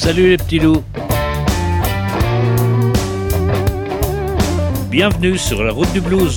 Salut les petits loups. Bienvenue sur la route du blues.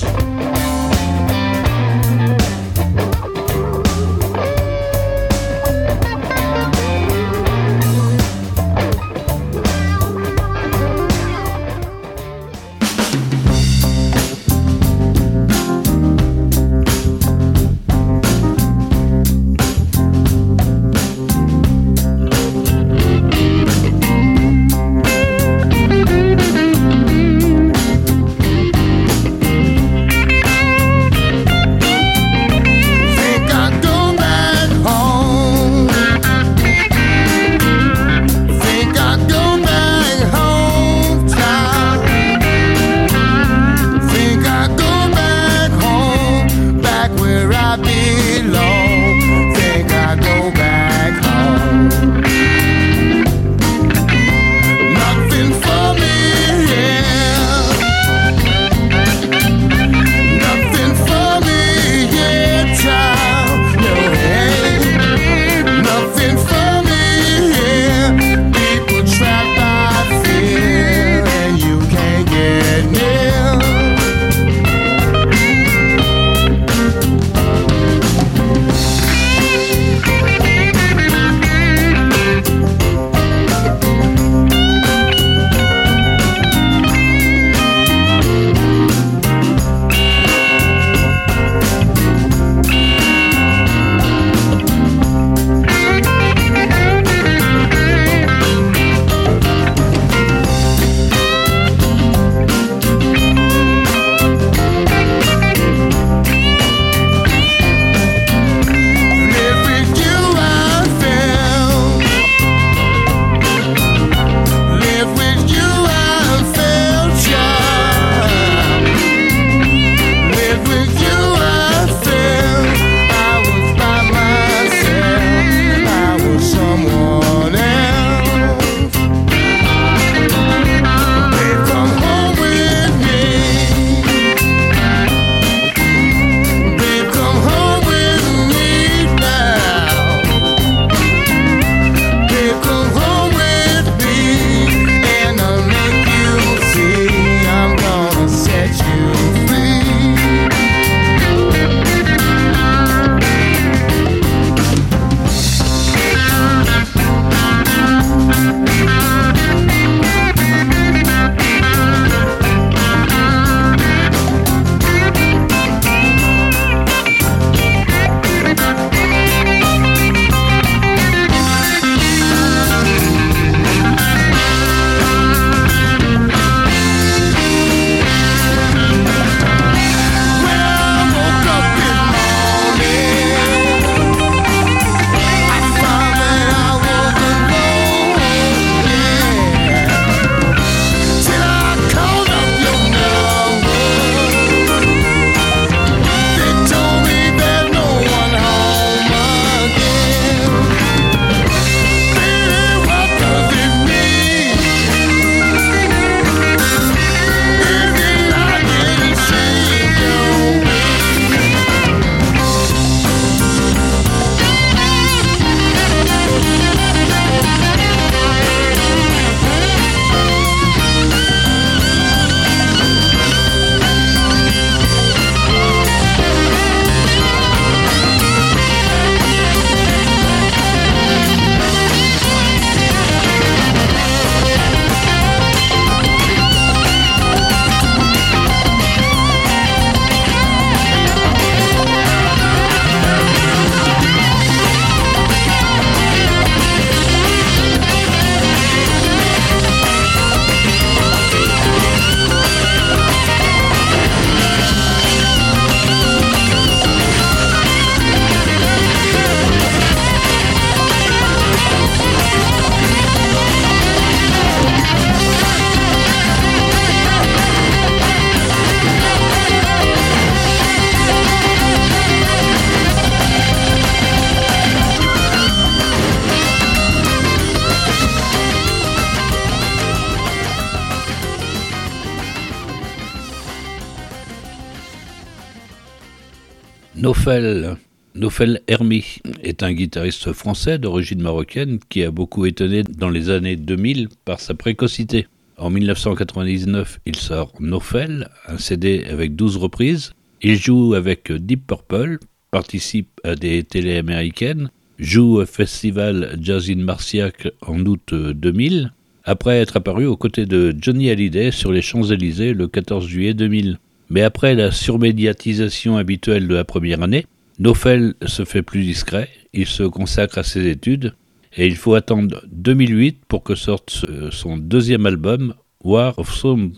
Knöfel, Nofel Hermy est un guitariste français d'origine marocaine qui a beaucoup étonné dans les années 2000 par sa précocité. En 1999, il sort Nofel, un CD avec 12 reprises. Il joue avec Deep Purple, participe à des télés américaines, joue au festival Jazz in Marciac en août 2000, après être apparu aux côtés de Johnny Hallyday sur les Champs-Élysées le 14 juillet 2000. Mais après la surmédiatisation habituelle de la première année, Nofel se fait plus discret, il se consacre à ses études, et il faut attendre 2008 pour que sorte son deuxième album, War of Songs.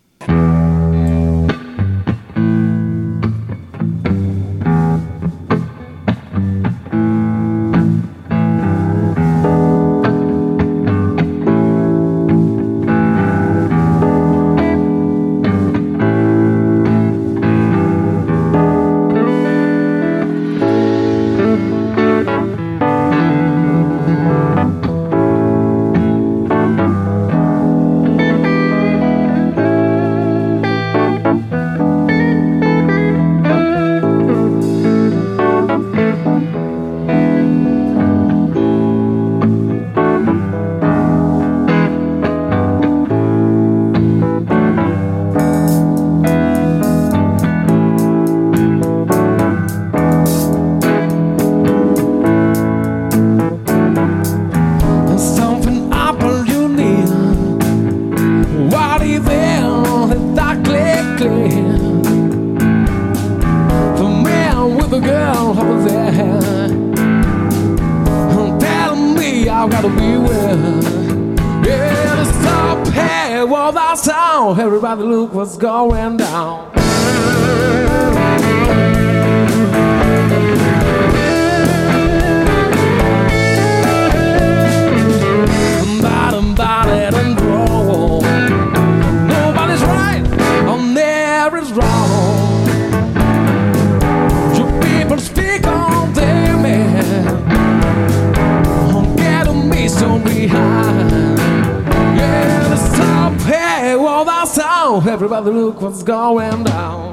Everybody look what's going down. Bottom, bottom, and grow. Nobody's right, on there is wrong. You people speak all day, man. I'm getting me so behind. Yeah, the top, hey, well, that's how. Everybody look what's going down.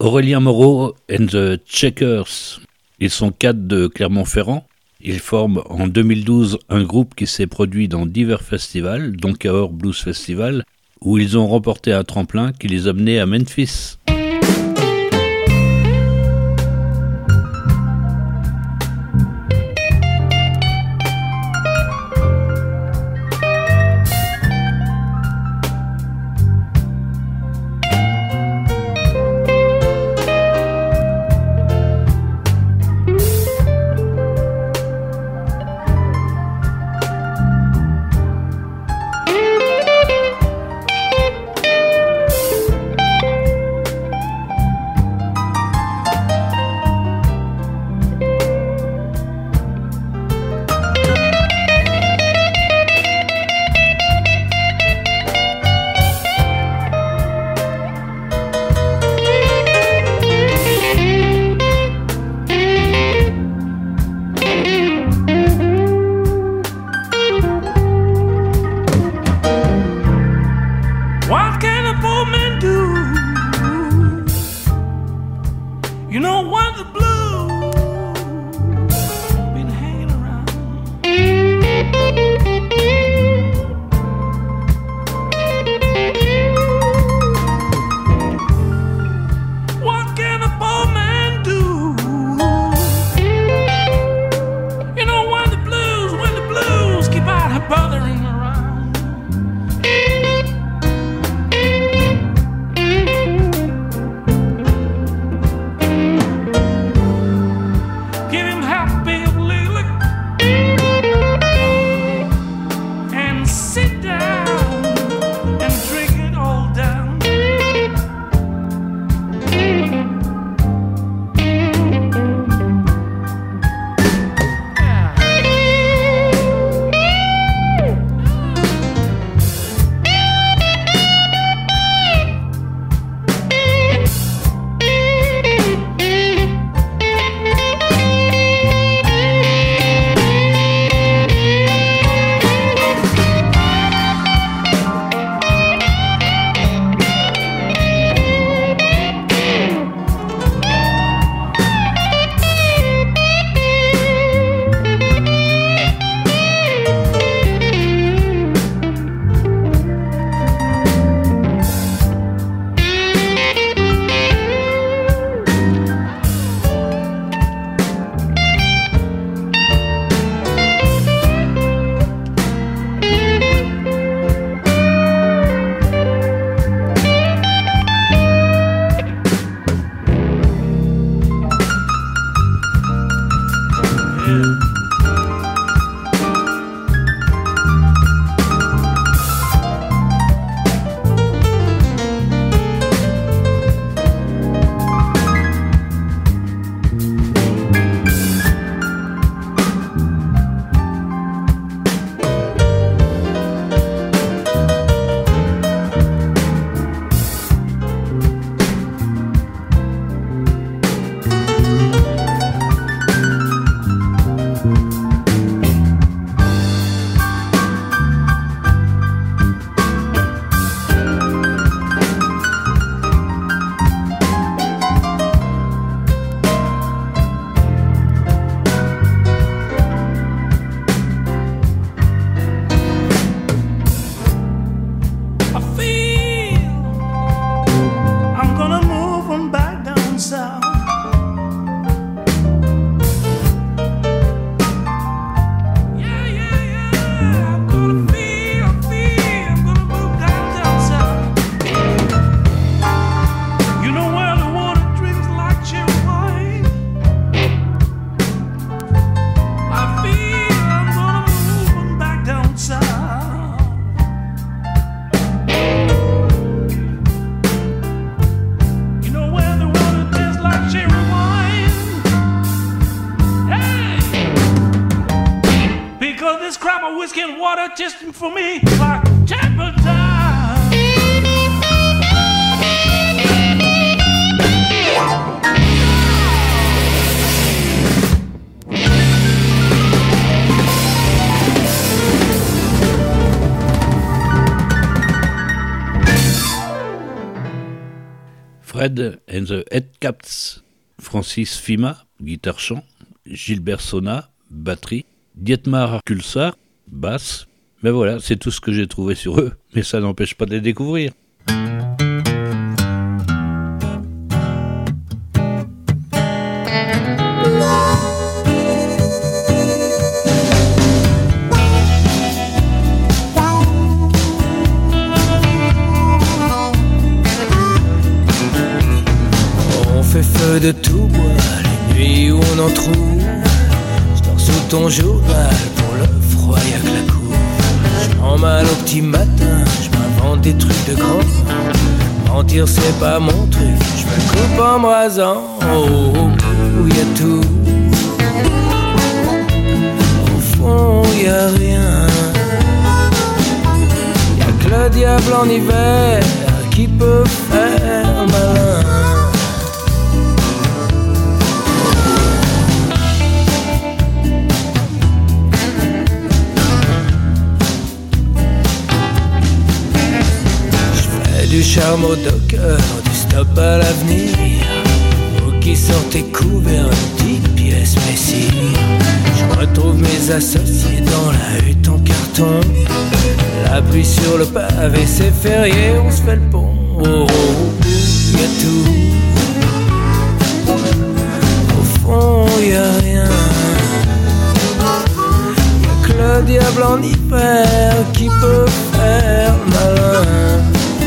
Aurélien Moreau and the Checkers. Ils sont 4 de Clermont-Ferrand. Ils forment en 2012 un groupe qui s'est produit dans divers festivals, dont Cahors Blues Festival, où ils ont remporté un tremplin qui les a menés à Memphis. whiskey and water just for me like temple time. Fred and the Headcaps, Francis Fima, guitare-chant, Gilbert Sona, batterie, Dietmar Kulsar, basse. Ben voilà, c'est tout ce que j'ai trouvé sur eux, mais ça n'empêche pas de les découvrir. On fait feu de tout bois, les nuits où on en trouve. Je dors sous ton journal, pour le froid y'a que la cour. Je prends mal au petit matin, je m'invente des trucs de grand. Mentir c'est pas mon truc, je me coupe en me rasant. Oh, où y'a tout. Au fond y'a rien. Y'a que le diable en hiver qui peut faire malin. Du charme au docker, du stop à l'avenir. Vous qui sortez couverts, une petite pièce messire. Je retrouve mes associés dans la hutte en carton. La pluie sur le pavé, c'est férié, on se fait le pont. Oh, oh, y'a tout. Au fond, y'a rien. Y'a que le diable en hiver qui peut faire malin.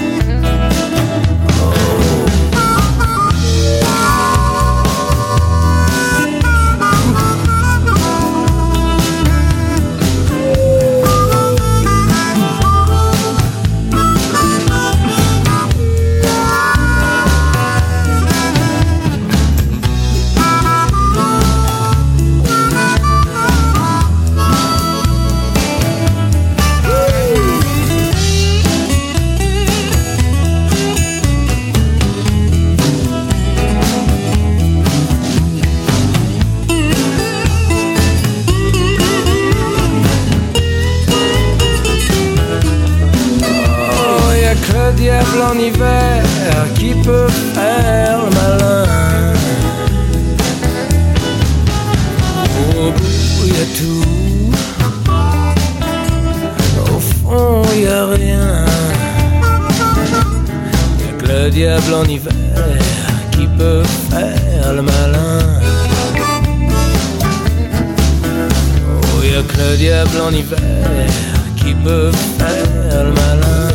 Diable en hiver qui peut faire le malin. Au bout y'a tout, au fond y'a rien. Y'a que le diable en hiver qui peut faire le malin. Oh, y'a que le diable en hiver qui peut faire le malin.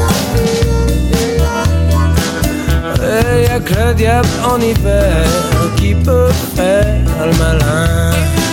Y'a que le diable en hiver qui peut faire le malin.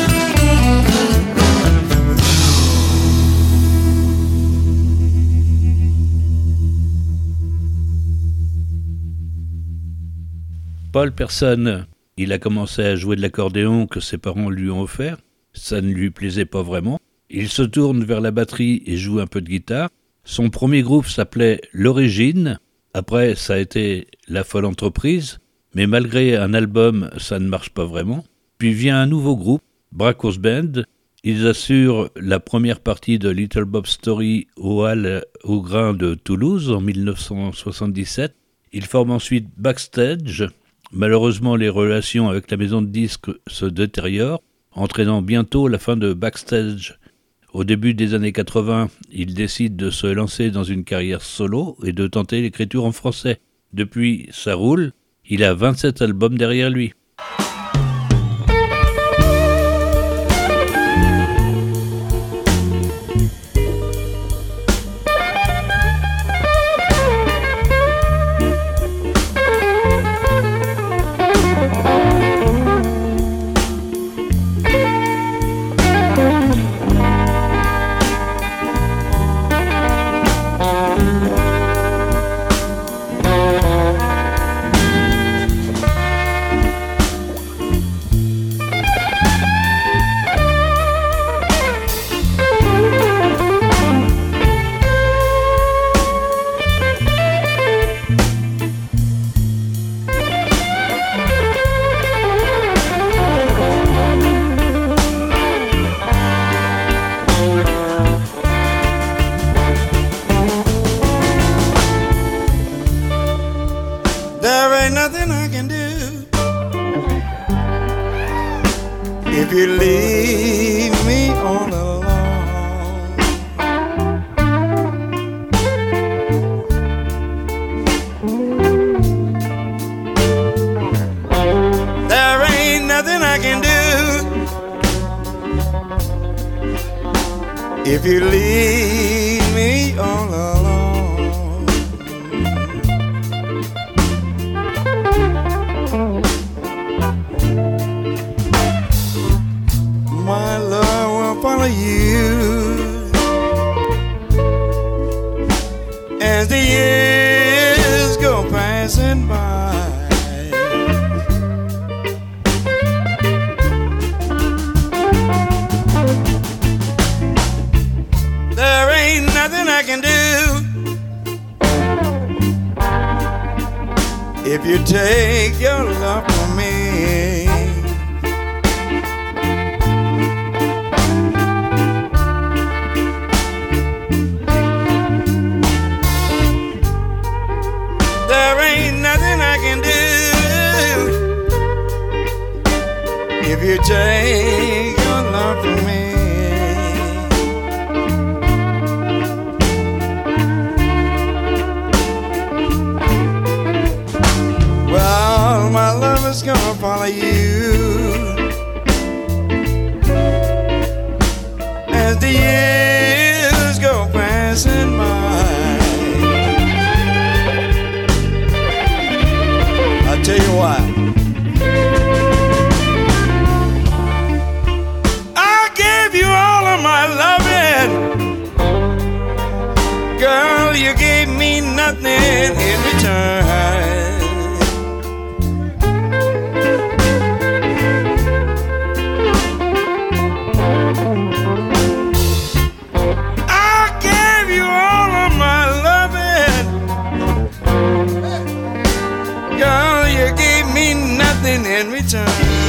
Paul Persson, il a commencé à jouer de l'accordéon que ses parents lui ont offert. Ça ne lui plaisait pas vraiment. Il se tourne vers la batterie et joue un peu de guitare. Son premier groupe s'appelait L'Origine. Après, ça a été La Folle Entreprise, mais malgré un album, ça ne marche pas vraiment. Puis vient un nouveau groupe, Bracos Band. Ils assurent la première partie de Little Bob Story au Hall au Grain de Toulouse en 1977. Ils forment ensuite Backstage. Malheureusement, les relations avec la maison de disques se détériorent, entraînant bientôt la fin de Backstage. Au début des années 80, il décide de se lancer dans une carrière solo et de tenter l'écriture en français. Depuis, ça roule. Il a 27 albums derrière lui. nothing I can do if you leave me all alone. There ain't nothing I can do if you leave me all alone. My love will follow you as the years go passing by. There ain't nothing I can do if you take your love from me. There ain't nothing I can do if you take your love from me. Well, my love is gonna follow you as the years go passing by. I'll tell you why. I gave you all of my loving. Girl, you gave me nothing in return. I gave you all of my loving. Girl, you gave me nothing in return.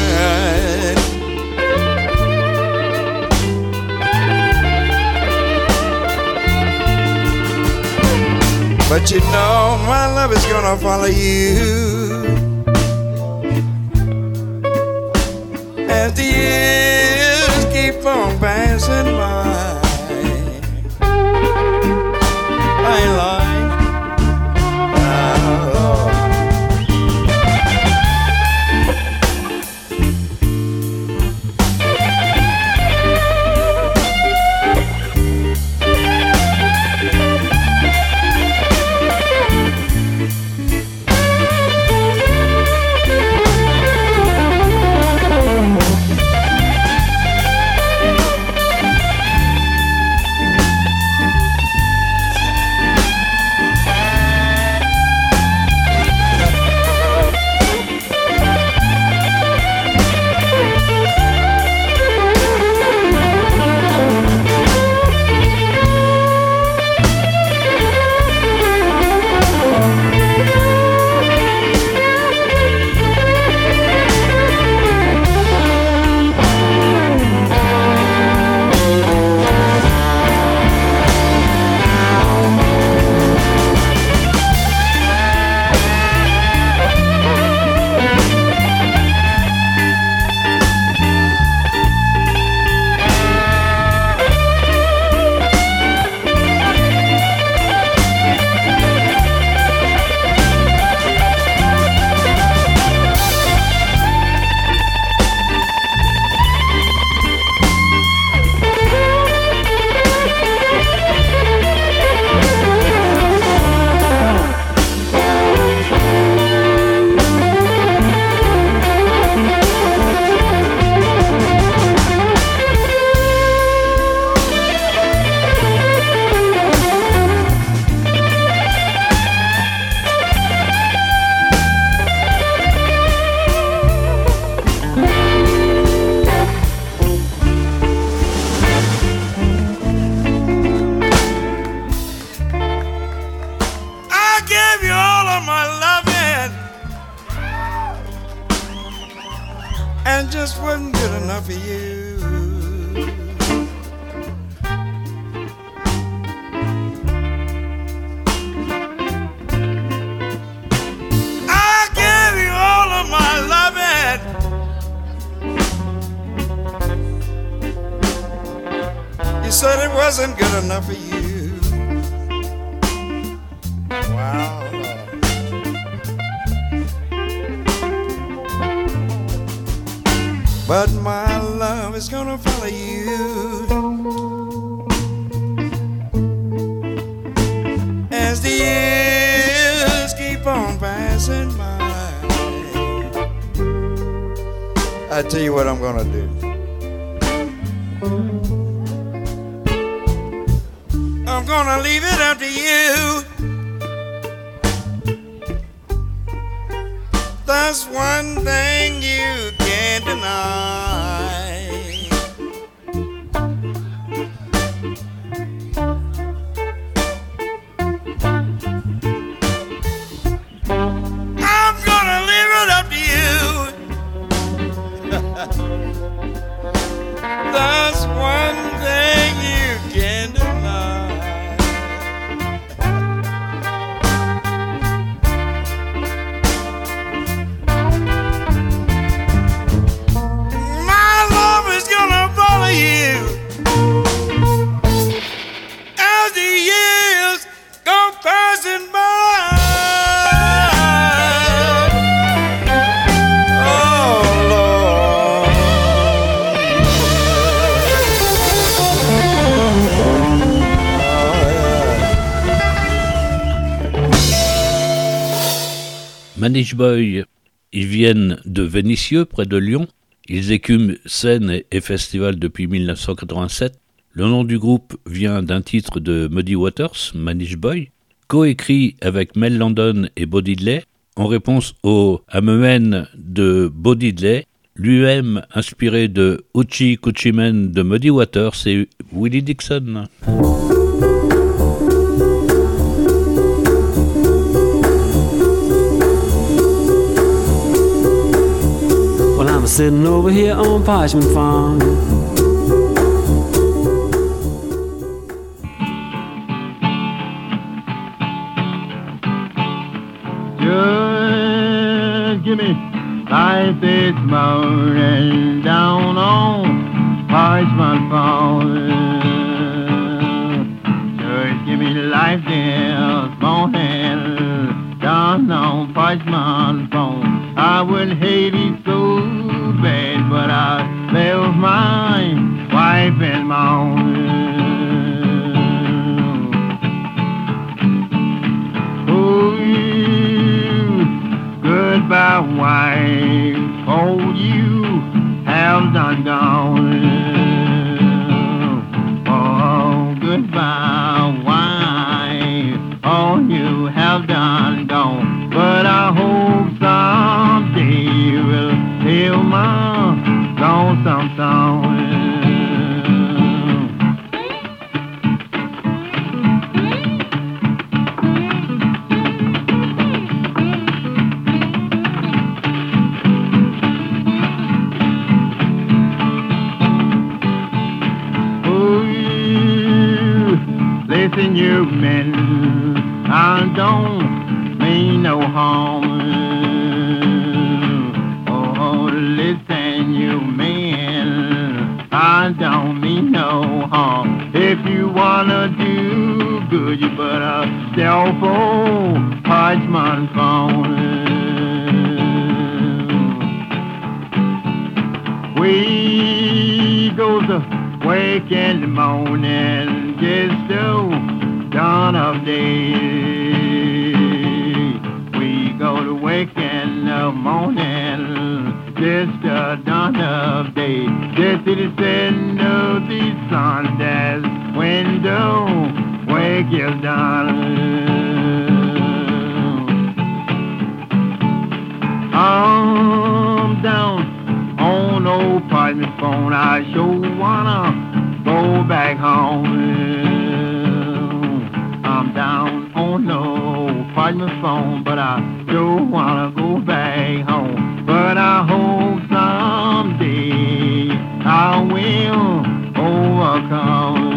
But you know my love is gonna follow you as the years keep on passing by. I ain't lying. And just wasn't good enough for you. I gave you wasn't good enough for you. Wow, Lord. But my love is gonna follow you as the years keep on passing by. I tell you what I'm gonna do. I'm gonna leave it up to you. That's one thing you can't deny. I'm gonna leave it up to you. That's one thing you can't deny. My love is gonna follow you as the years go passing by. Oh, Lord. Manish Boy, ils viennent de Vénissieux, près de Lyon. Ils écument scènes et festivals depuis 1987. Le nom du groupe vient d'un titre de Muddy Waters, Manish Boy, coécrit avec Mel Landon et Bo Diddley, en réponse au Amen de Bo Diddley, lui-même inspiré de Hoochie Coochie Man de Muddy Waters et Willie Dixon. Well, I'm sitting over here on Parchment Farm. Just give me life this morning down on Parchment Farm. Just give me life this morning down on Parchment Farm. I would hate it so bad, but I left my wife and mom. Oh, you goodbye, wife. Oh, you have done gone. Oh, goodbye, wife. Oh, you have done gone. But I hope someday you will hear my lonesome song. Oh, you listen, you men, I don't mean no harm. Oh, listen, you men, I don't mean no harm. If you wanna do good, you better sell for Parchment Farm. We go to work in the morning, just so dawn of day. We go to work in the morning, just the dawn of day. Just to the setting of the sun, that's when the work is done. I'm down on old Parchment Phone, I sure wanna go back home. I'm down on no Parchment Phone, but I sure wanna go back home. But I hope someday I will overcome.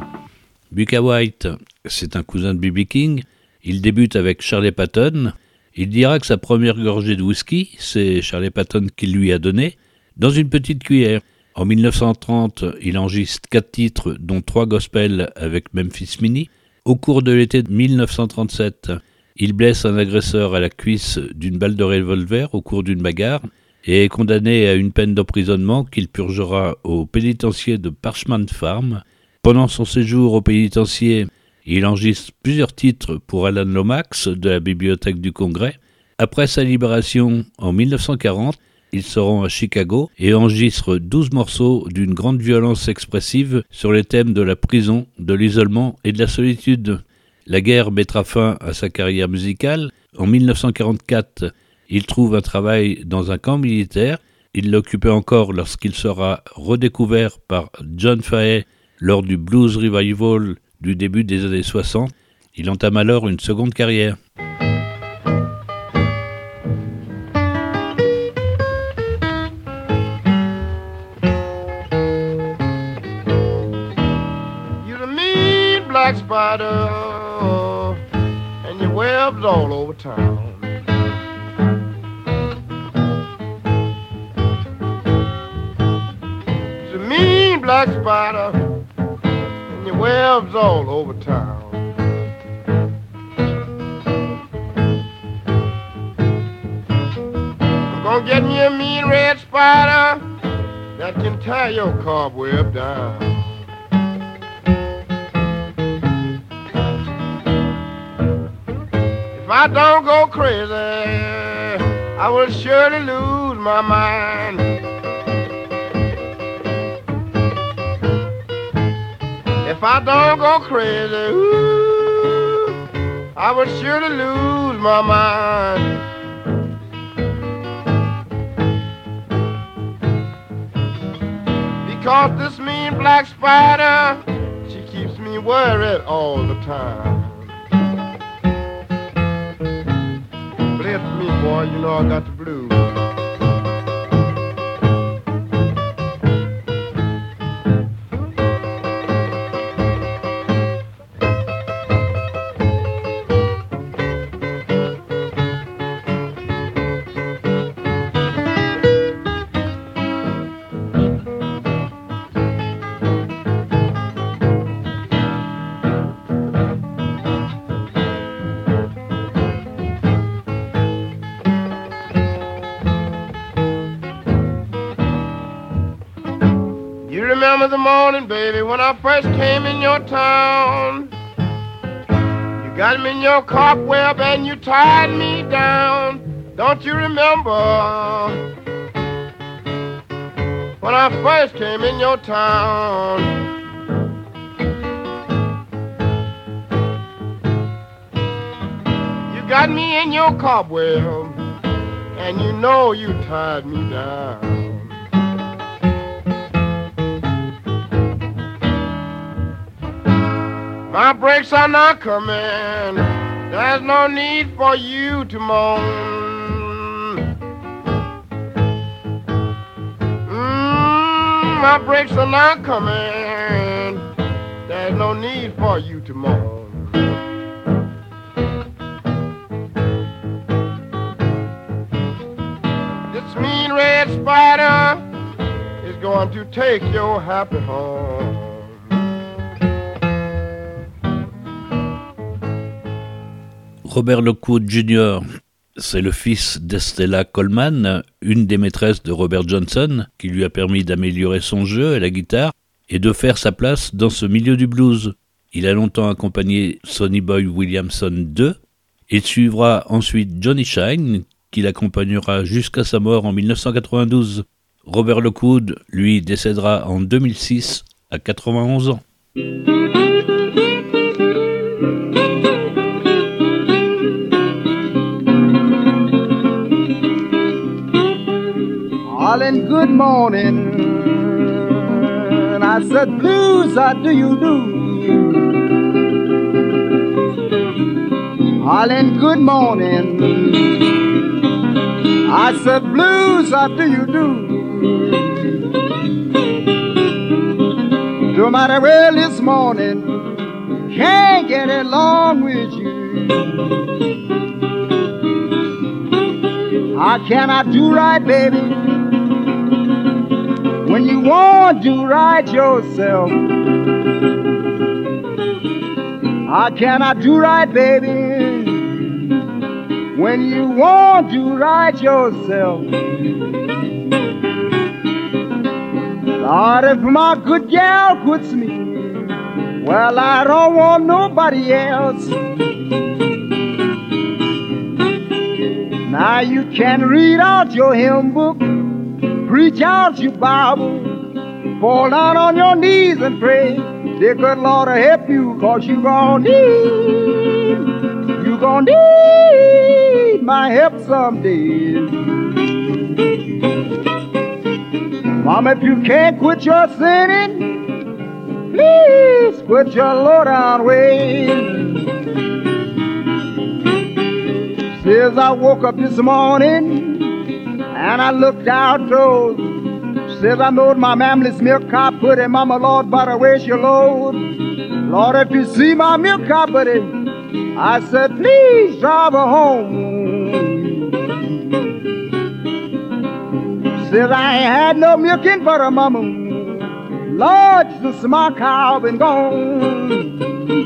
Bukka White, c'est un cousin de B.B. King. Il débute avec Charlie Patton Il dira que sa première gorgée de whisky, c'est Charlie Patton qui lui a donné, dans une petite cuillère. En 1930, il enregistre 4 titres, dont 3 gospels avec Memphis Minnie. Au cours de l'été de 1937, il blesse un agresseur à la cuisse d'une balle de revolver au cours d'une bagarre et est condamné à une peine d'emprisonnement qu'il purgera au pénitencier de Parchman Farm. Pendant son séjour au pénitencier, il enregistre plusieurs titres pour Alan Lomax de la Bibliothèque du Congrès. Après sa libération en 1940, il se rend à Chicago et enregistre 12 morceaux d'une grande violence expressive sur les thèmes de la prison, de l'isolement et de la solitude. La guerre mettra fin à sa carrière musicale. En 1944, il trouve un travail dans un camp militaire. Il l'occupait encore lorsqu'il sera redécouvert par John Fahey lors du Blues Revival du début des années 60. Il entame alors une seconde carrière. You're a mean black spider, and your web's all over town. You're a mean black spider, and your web's all over town. I'm gonna get me a mean red spider that can tie your cobweb down. If I don't go crazy, I will surely lose my mind. If I don't go crazy, ooh, I will surely lose my mind. Because this mean black spider, she keeps me worried all the time. Bless me, boy, you know I got the blues. Remember the morning, baby, when I first came in your town. You got me in your cobweb and you tied me down. Don't you remember when I first came in your town? You got me in your cobweb and you know you tied me down. My breaks are not coming, there's no need for you to moan. My breaks are not coming, there's no need for you to moan. This mean red spider is going to take your happy home. Robert Lockwood Jr., c'est le fils d'Estella Coleman, une des maîtresses de Robert Johnson, qui lui a permis d'améliorer son jeu à la guitare et de faire sa place dans ce milieu du blues. Il a longtemps accompagné Sonny Boy Williamson II. Il suivra ensuite Johnny Shine, qui l'accompagnera jusqu'à sa mort en 1992. Robert Lockwood, lui, décédera en 2006 à 91 ans. Darling, good morning. I said, blues, how do you do? Darling, good morning. I said, blues, how do you do? No matter where this morning, can't get along with you. How can I do right, baby, when you won't do right yourself? How can I do right, baby, when you won't do right yourself? Lord, if my good gal quits me, well, I don't want nobody else. Now you can read out your hymn book, preach out your Bible, fall down on your knees and pray. Dear good Lord will help you, 'cause you gon' need my help someday. Mom, if you can't quit your sinning, please quit your low-down ways. Says I woke up this morning and I looked out those. Says I knowed my family's milk car putty. Mama, Lord, better where's your load? Lord, if you see my milk car putty, I said, please drive her home. Says I ain't had no milk in butter, Mama. Lord, since my cow been gone.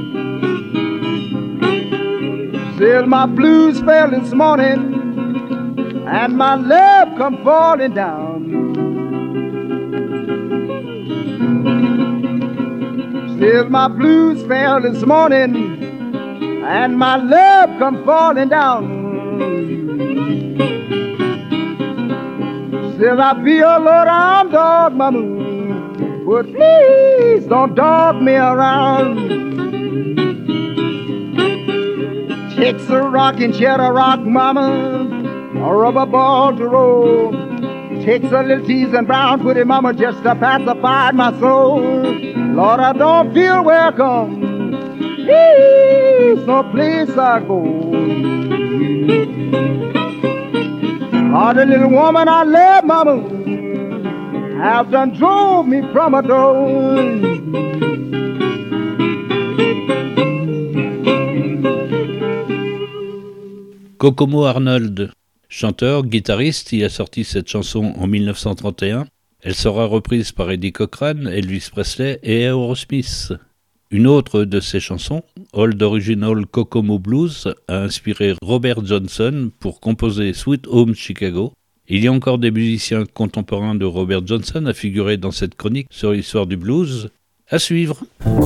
Says my blues fell this morning and my love come falling down. Says my blues fell this morning and my love come falling down. Says I be a low-down dog, Mama, but please don't dog me around. Takes a rocking chair to rock, Mama, a rubber ball to roll. Takes a little teasing brown pretty Mama just to pacify my soul. Lord, I don't feel welcome. Please, no place I go. Oh, the little woman I love, Mama, have done drove me from a door. Kokomo Arnold, chanteur, guitariste, y a sorti cette chanson en 1931. Elle sera reprise par Eddie Cochran, Elvis Presley et Aerosmith. Une autre de ses chansons, Old Original Kokomo Blues, a inspiré Robert Johnson pour composer Sweet Home Chicago. Il y a encore des musiciens contemporains de Robert Johnson à figurer dans cette chronique sur l'histoire du blues. À suivre.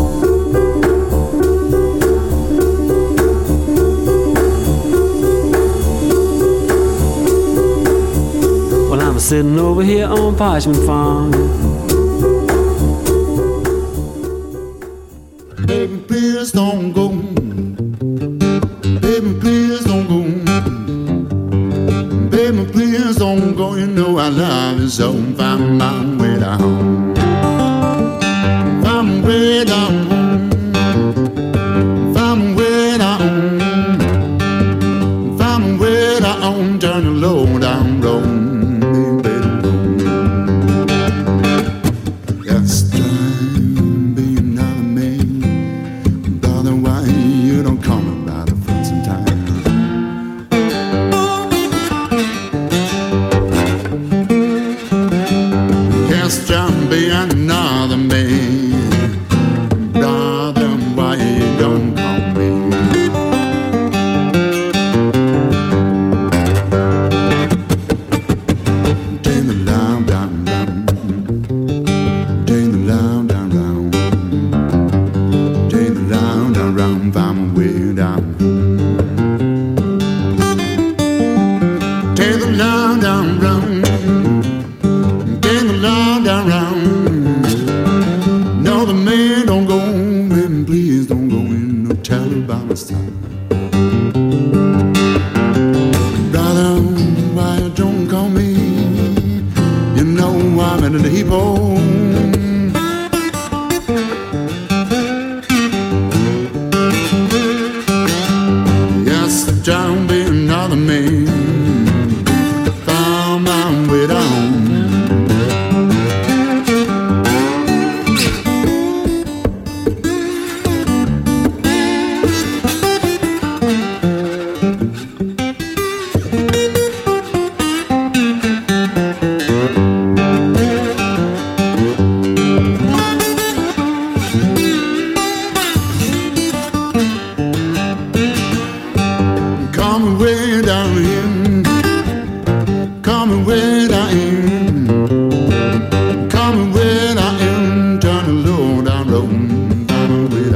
Well, I'm sitting over here on Parchment Farm. Baby, please don't go. Baby, please don't go. Baby, please don't go. You know I love you so. Find my way down. Find my way down. Find my way down. Find my way down. Turn the low down road.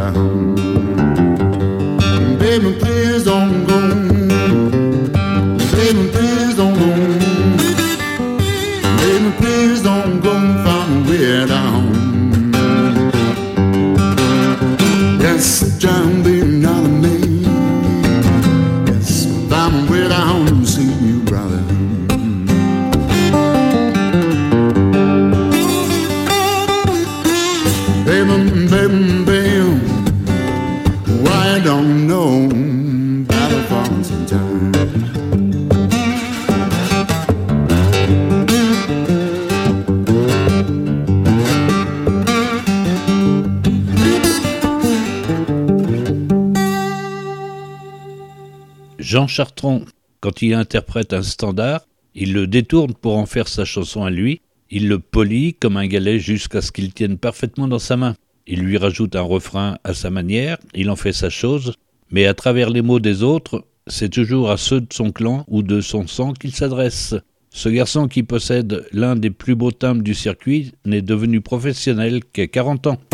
home. Baby, please don't go. Baby, please don't go. Baby, please don't go from way down. Yes, John, be another name. Yes, I'm way down to see you, brother. Baby, baby, baby, why don't know about the falls in time? Jean Chartrand, quand il interprète un standard, il le détourne pour en faire sa chanson à lui, il le polit comme un galet jusqu'à ce qu'il tienne parfaitement dans sa main. Il lui rajoute un refrain à sa manière, il en fait sa chose, mais à travers les mots des autres, c'est toujours à ceux de son clan ou de son sang qu'il s'adresse. Ce garçon qui possède l'un des plus beaux timbres du circuit n'est devenu professionnel qu'à 40 ans.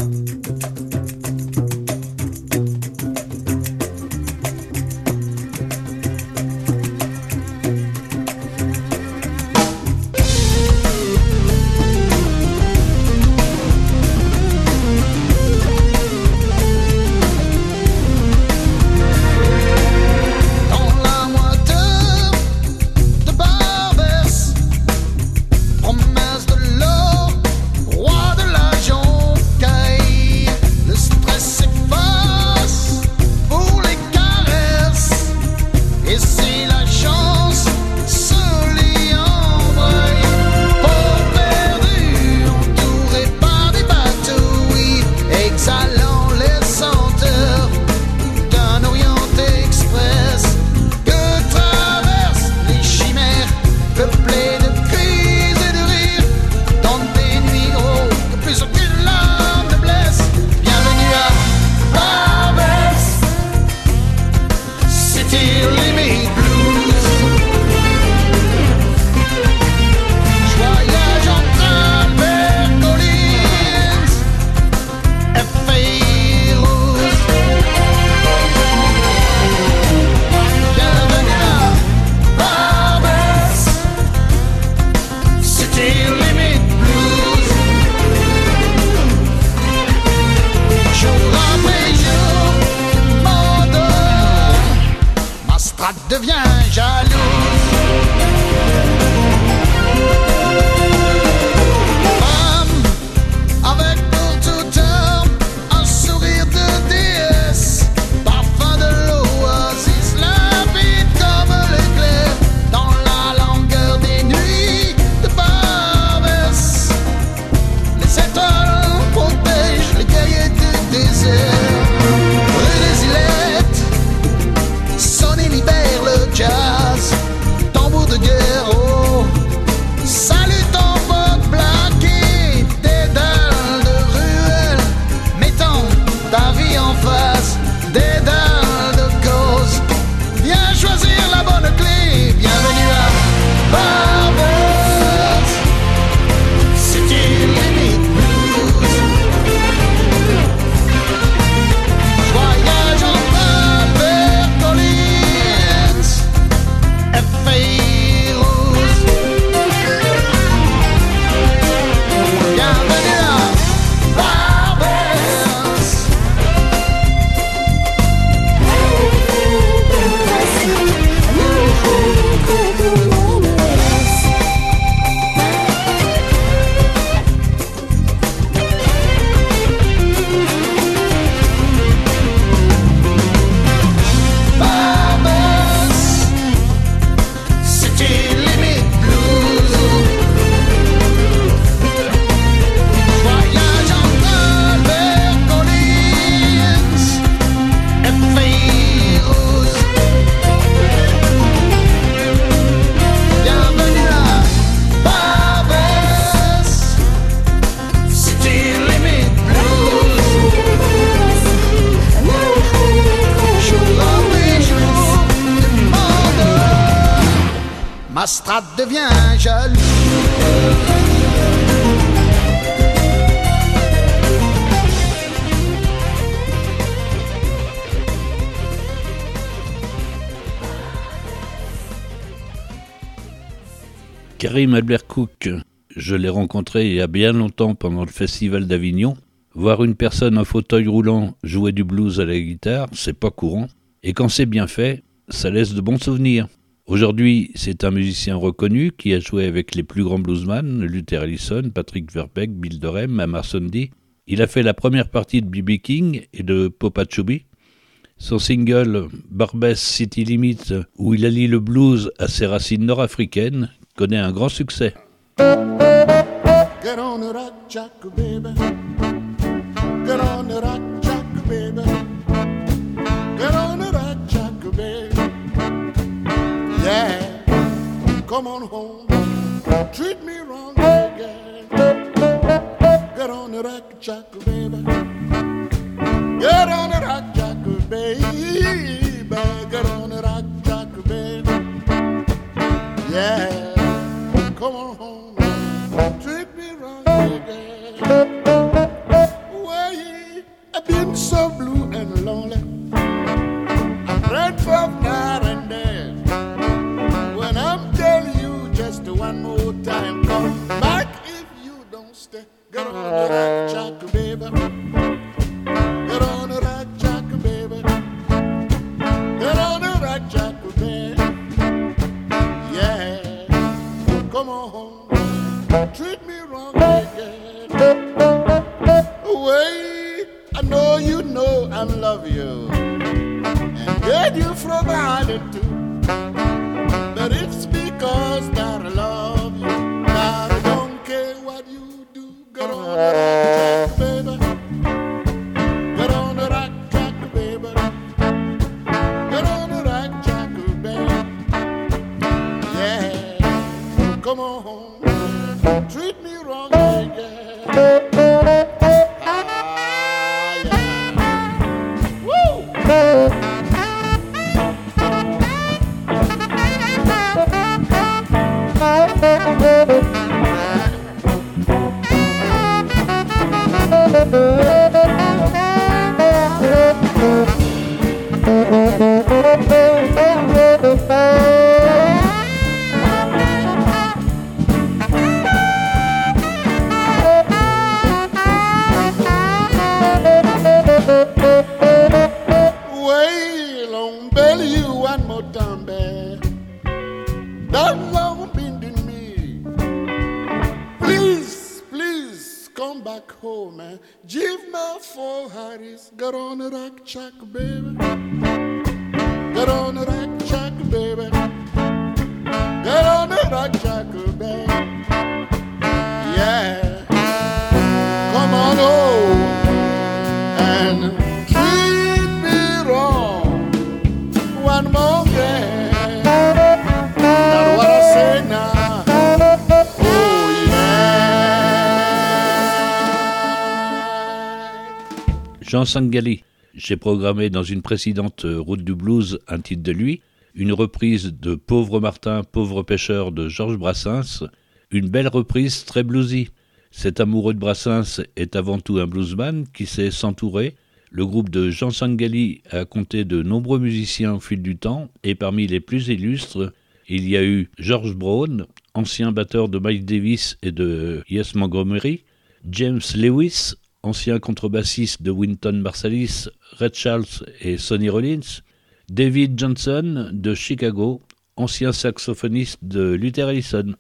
ma strate devient jaloux. Karim Albert Cook, je l'ai rencontré il y a bien longtemps pendant le festival d'Avignon. Voir une personne en fauteuil roulant jouer du blues à la guitare, c'est pas courant. Et quand c'est bien fait, ça laisse de bons souvenirs. Aujourd'hui, c'est un musicien reconnu qui a joué avec les plus grands bluesmen, Luther Allison, Patrick Verbeek, Bill Dorham, Amar Sundy. Il a fait la première partie de B.B. King et de Popa Chubby. Son single Barbès City Limits, où il allie le blues à ses racines nord-africaines, connaît un grand succès. Get on the rock, jack, baby. Get on the rock, jack, baby. Get on the rock, jack, baby. Yeah, come on home. Treat me wrong again. Get on the rock, jack, baby. Get on the rock, jack, baby. Get on the rock, jack, baby. Yeah, come on home. Treat me wrong again. Why I've been so blue and lonely. I'm praying for night and day. When I'm telling you just one more time, come back if you don't stay. Get on the rock, jack, baby. Get on the rock, jack, baby. Get on the rock, jack, baby. Yeah, come on home. Treat me wrong again. Wait, I know you know I love you and get you from island too. But it's because that I love you. Now I don't care what you do. Get on the rock, jack, baby. Get on the rock, jack, baby. Get on the rock, jack, baby. Yeah, come on home. Treat me wrong again. Yeah. Woo! Well, on belly you one more time, babe. That love bending me. Please, please come back home, man. Give my 4 Harris. Get on the rock, chuck, baby. Get on the rock, chuck, baby. Get on the rock, chuck, baby. Yeah, come on home and treat me wrong one more day. That's what I say now. Oh yeah. Jean Sangali. J'ai programmé dans une précédente Route du Blues un titre de lui, une reprise de Pauvre Martin, pauvre pêcheur de Georges Brassens, une belle reprise très bluesy. Cet amoureux de Brassens est avant tout un bluesman qui sait s'entourer. Le groupe de Jean Sangali a compté de nombreux musiciens au fil du temps et parmi les plus illustres, il y a eu George Brown, ancien batteur de Miles Davis et de Yes Montgomery, James Lewis, ancien contrebassiste de Wynton Marsalis, Red Charles et Sonny Rollins, David Johnson de Chicago, ancien saxophoniste de Luther Allison.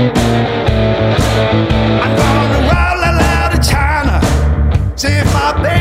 See if my baby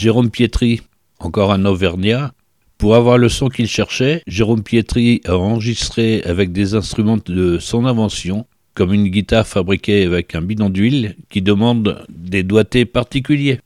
Jérôme Pietri, encore un Auvergnat. Pour avoir le son qu'il cherchait, Jérôme Pietri a enregistré avec des instruments de son invention, comme une guitare fabriquée avec un bidon d'huile qui demande des doigtés particuliers.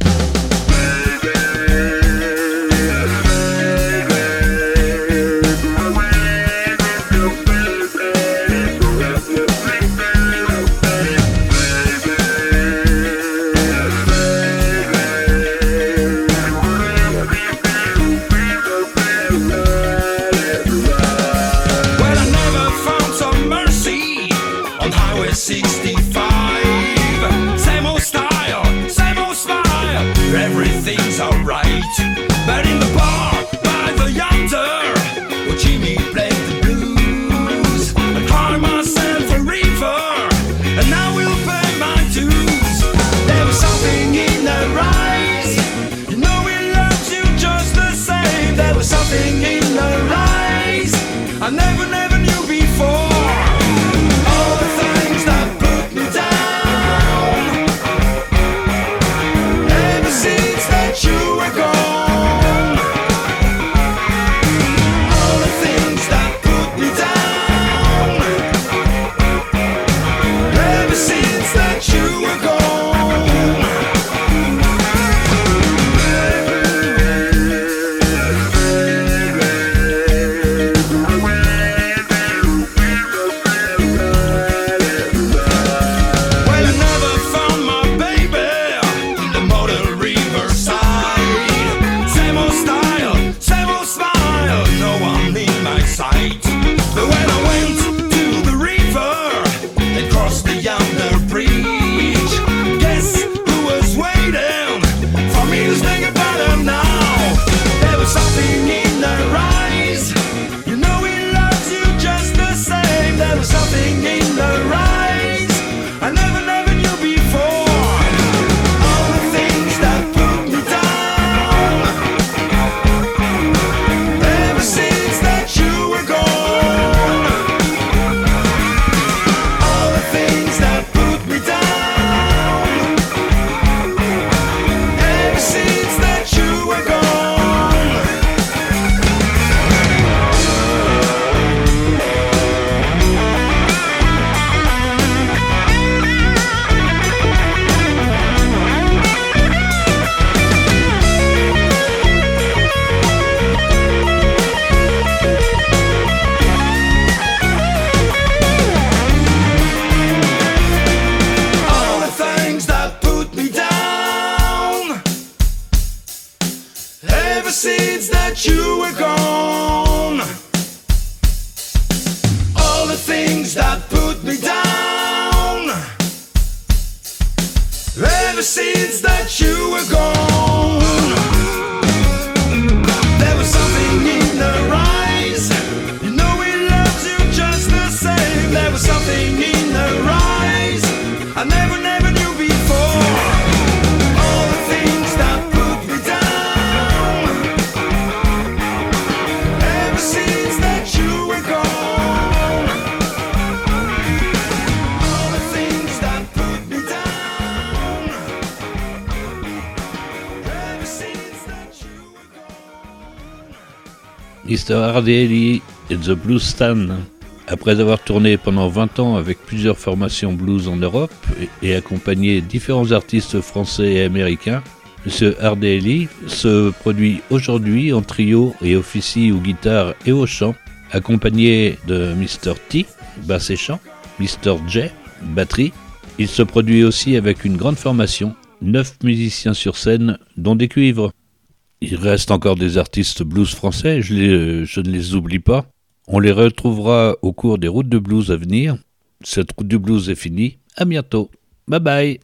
Mr. Hardy et The Blues Stan. Après avoir tourné pendant 20 ans avec plusieurs formations blues en Europe et accompagné différents artistes français et américains, M. Hardy se produit aujourd'hui en trio et officie aux guitares et au chant, accompagné de Mr. T, basse et chant, Mr. J, batterie. Il se produit aussi avec une grande formation, 9 musiciens sur scène, dont des cuivres. Il reste encore des artistes blues français, je ne les oublie pas. On les retrouvera au cours des routes de blues à venir. Cette route du blues est finie. À bientôt. Bye bye.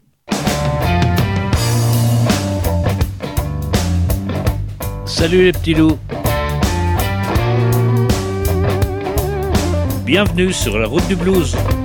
Salut les petits loups. Bienvenue sur la route du blues.